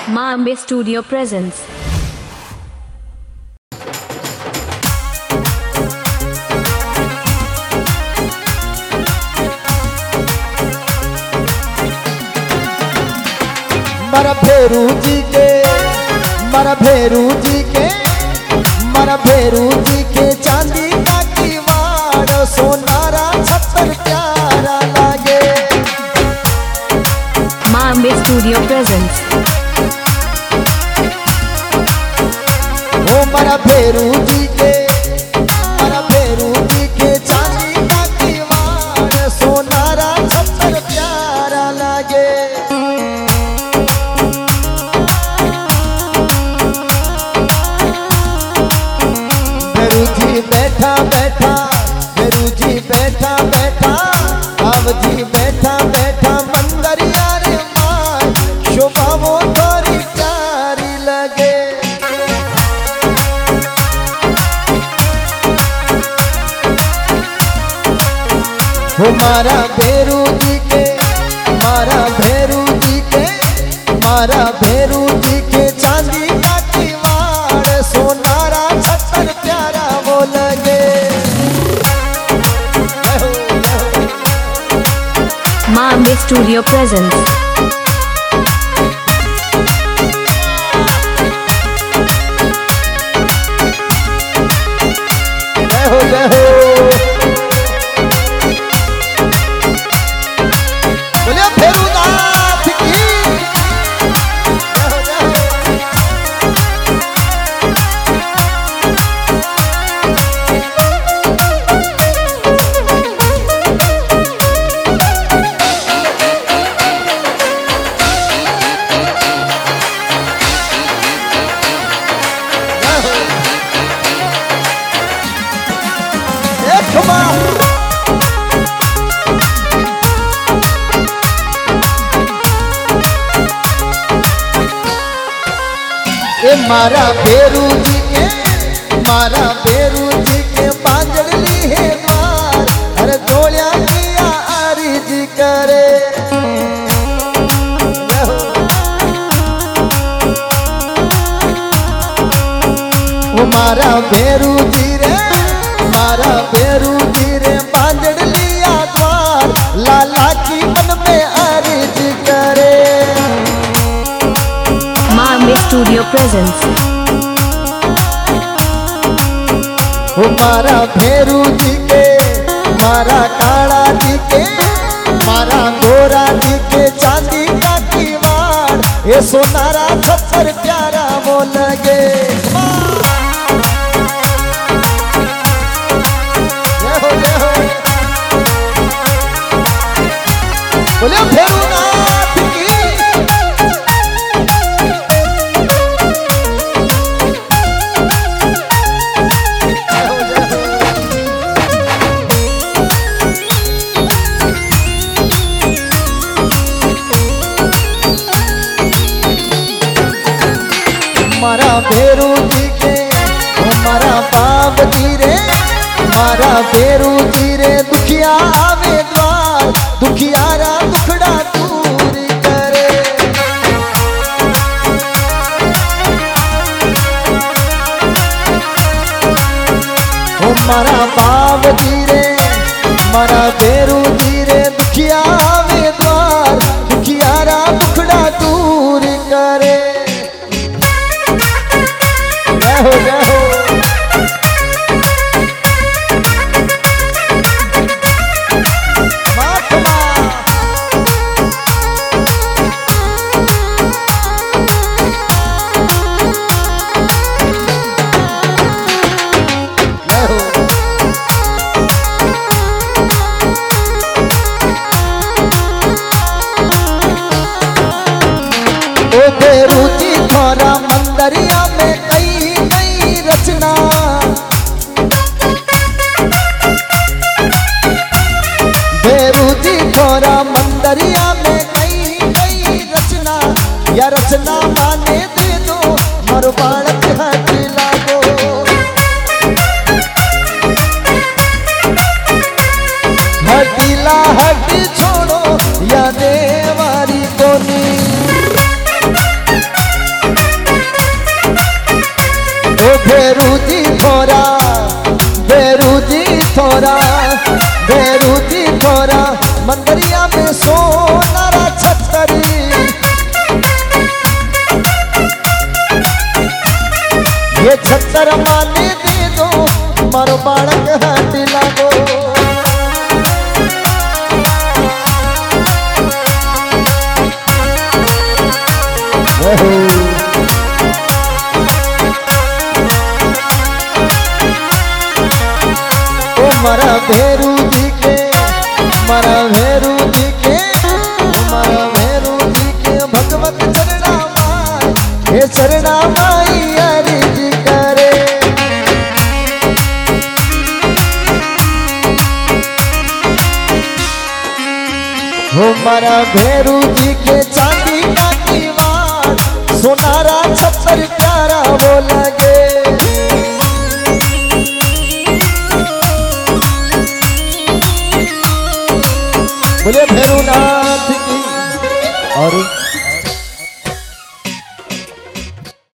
माँ Ambe studio presence. मरा भेरू जी के, मरा भेरू जी के, मरा भेरू जी के चांदी का किवाड़ सोनारा छप्पर प्यारा लागे। माँ अम्बे स्टूडियो प्रेजेंस। ओ मरा भेरू जी के, मरा भेरू जी के चांदी का किवाड़ सोनारा छप्पर प्यारा लागे। बैठा बैठा भेरू जी बैठा बैठा अब जी बैठा बैठा मंदरिया रे माँ शोभा वो थोड़ी प्यारी लगे। वो मारा भेरू जी के, मारा भेरू जी के, मारा भेरू जी के चांदी का किवाड़ सोनारा छप्पर प्यारा वो लगे। माँ अम्बे स्टूडियो प्रेजेंस। जय हो जय हो, बोलिए भेरूनाथ की जय हो जय हो। ए मारा भेरू जी के, मारा भेरू जी के पांजड़ ली है द्वार अरे दोलिया किया आरिज करे। वो मारा भेरू जी रे, मारा भेरू जी रे पांजड़ लिया द्वार लाला की मन में आरिज करे। माँ अम्बे स्टूडियो प्रेजेंस। वो मारा भेरू जी के, मारा काला जी के, मारा गोरा जी के चांदी का किवाड़ ये सोनारा छप्पर प्यारा वो लगे। जय हो जय हो, बोले भेरूनाथ की मारा भेरू जी के, मारा बाप जी रे, मारा भेरू जी रे दुखिया आवे द्वार दुखियारा दुखड़ा दूर करे। ओ मारा बाप जी रे, मारा भेरू जी रे दुखिया आवे द्वार दुखियारा दुखड़ा दूर करे। जय हो जय हो, भेरू जी थोड़ा मंदरिया में कई कई रचना। भेरू जी थोड़ा मंदरिया में कई कई रचना या रचना माने दे दो मर बालक हट लागो। हटीला हट छोड़ो या देवारी कोनी। बेरूजी थोरा बेरूजी थोरा बेरूजी थोरा मंदरिया में सोनारा छतरी ये छतर माने दे दो मारो बालक हाथ लागो ओ मारा भेरू जी के मारा भेरू जी के मारा भेरू जी के भगवत चरणा माई हे चरणा माई हरि जी करे हो मारा भेरू जी के चांदी का दीवार सोनारा छप्पर प्यारा वो लगे बोले भैरवनाथ की और